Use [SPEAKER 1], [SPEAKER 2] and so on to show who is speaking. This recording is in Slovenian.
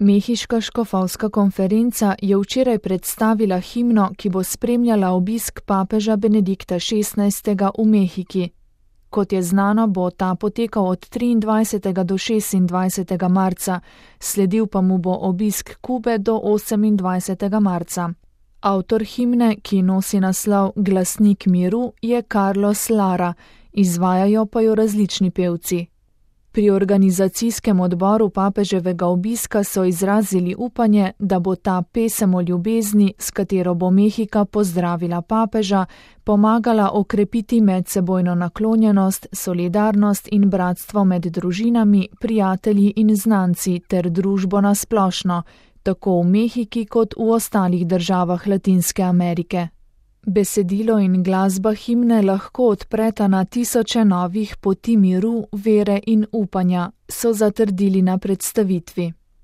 [SPEAKER 1] Mehiška škofovska konferenca je včeraj predstavila himno, ki bo spremljala obisk papeža Benedikta XVI. V Mehiki. Kot je znano, bo ta potekal od 23. do 26. marca, sledil pa mu bo obisk Kube do 28. marca. Avtor himne, ki nosi naslov Glasnik miru, je Carlos Lara, izvajajo pa jo različni pevci. Pri organizacijskem odboru papeževega obiska so izrazili upanje, da bo ta pesem o ljubezni, s katero bo Mehika pozdravila papeža, pomagala okrepiti medsebojno naklonjenost, solidarnost in bratstvo med družinami, prijatelji in znanci ter družbo na splošno, tako v Mehiki kot v ostalih državah Latinske Amerike. Besedilo in glasba himne lahko odpreta na tisoče novih poti miru, vere in upanja, so zatrdili na predstavitvi.